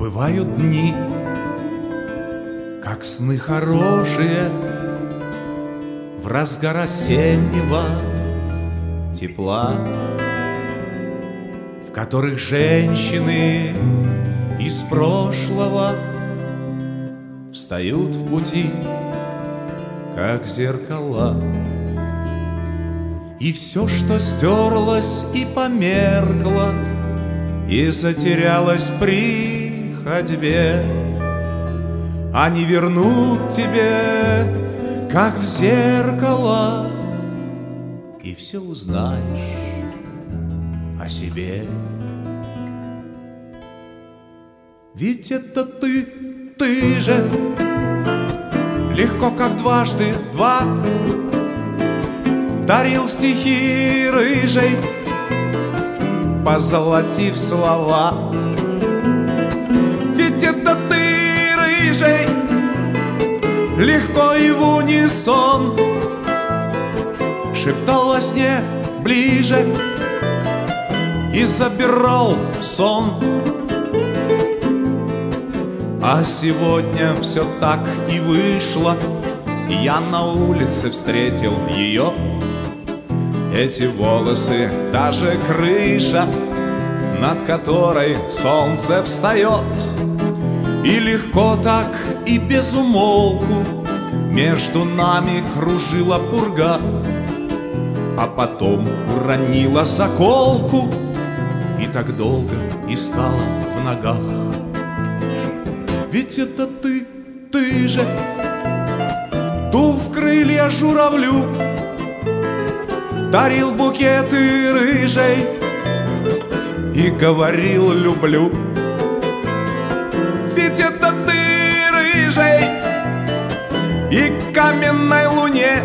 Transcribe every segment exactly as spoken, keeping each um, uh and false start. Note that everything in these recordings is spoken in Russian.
Бывают дни, как сны хорошие, в разгар осеннего тепла, в которых женщины из прошлого встают в пути, как зеркала. И все, что стерлось и померкло, и затерялось при ходьбе, они вернут тебе, как в зеркало, и все узнаешь о себе. Ведь это ты, ты же, легко, как дважды два, дарил стихи рыжей, позолотив слова. Ведь это ты, рыжей, легко и в унисон шептал во сне ближе и забирал сон. А сегодня все так и вышло, я на улице встретил ее. Эти волосы, та же крыша, над которой солнце встает. И легко так и без умолку между нами кружила пурга, а потом уронила заколку и так долго искала в ногах. Ведь это ты, ты же, дул в крылья журавлю, дарил букеты рыжей и говорил люблю. Ведь это ты, рыжей, и каменной луне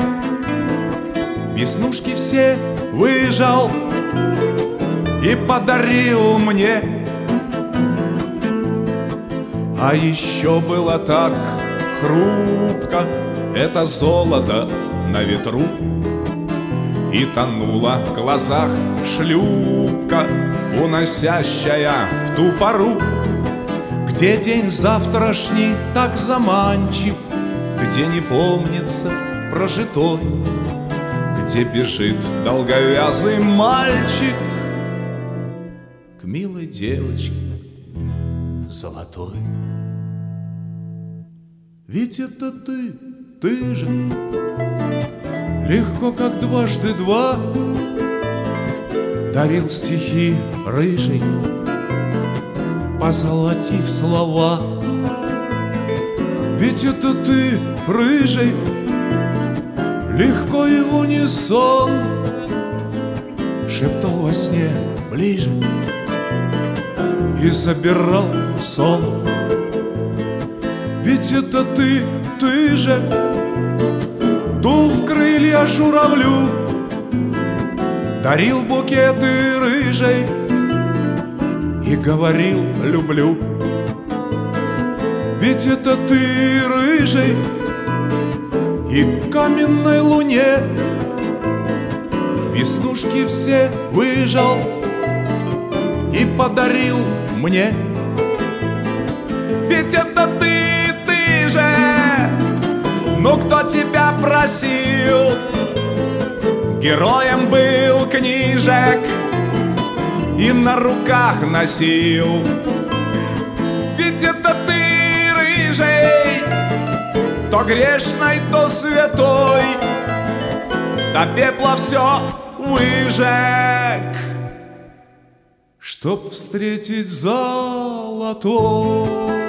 веснушки все выжал и подарил мне. А еще было так хрупко это золото на ветру, и тонула в глазах шлюпка, уносящая в ту пору, где день завтрашний так заманчив, где не помнится прожитой, где бежит долговязый мальчик к милой девочке золотой. Ведь это ты, ты же, легко, как дважды два, дарил стихи рыжей, позолотив слова. Ведь это ты, рыжей, легко и в унисон шептал во сне ближе и забирал сон. Ведь это ты, ты же, дул в крылья журавлю, дарил букеты рыжей и говорил люблю. Ведь это ты, рыжей, и в каменной луне веснушки все выжал и подарил мне. Ведь это ты, ты же, ну кто тебя просил? Героем был книжек и на руках носил. Ведь это ты, рыжей, то грешной, то святой, до пепла все выжег, чтоб встретить золотой.